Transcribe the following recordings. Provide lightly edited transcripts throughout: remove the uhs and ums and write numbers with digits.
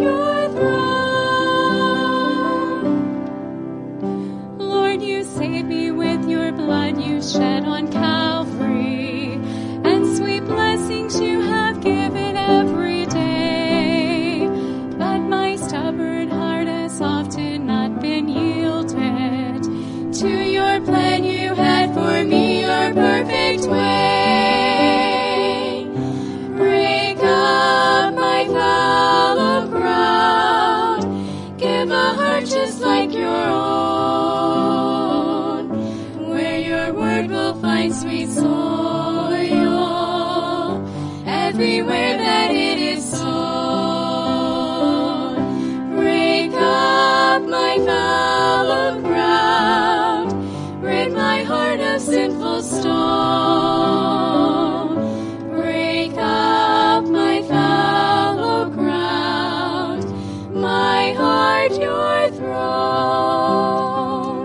your throne. Lord, you saved me with your blood you shed on Calvary, and sweet blessings you have given every day. But my stubborn heart has often not been yielded to your plan you had for me, your perfect way. Break up my fallow ground, give a heart just like your own, where your word will find sweet soil, everywhere that it is sown. Break up my fallow ground, rid my heart of sinful stone. Break up my fallow ground, my heart your throne.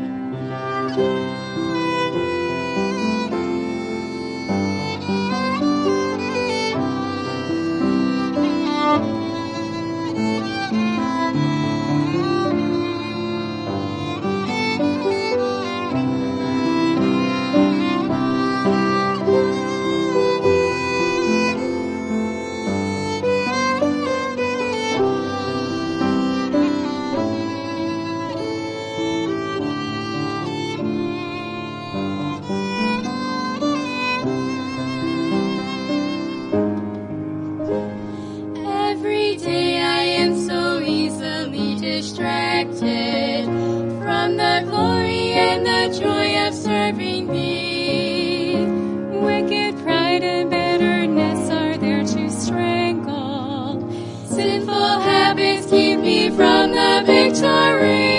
Every day I am so easily distracted from the glory and the joy of serving thee. Wicked pride and bitterness are there to strangle. Sinful habits keep me from the victory.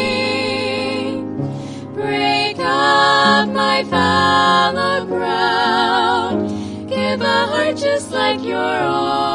Break up my fallow ground, give a heart just like your own,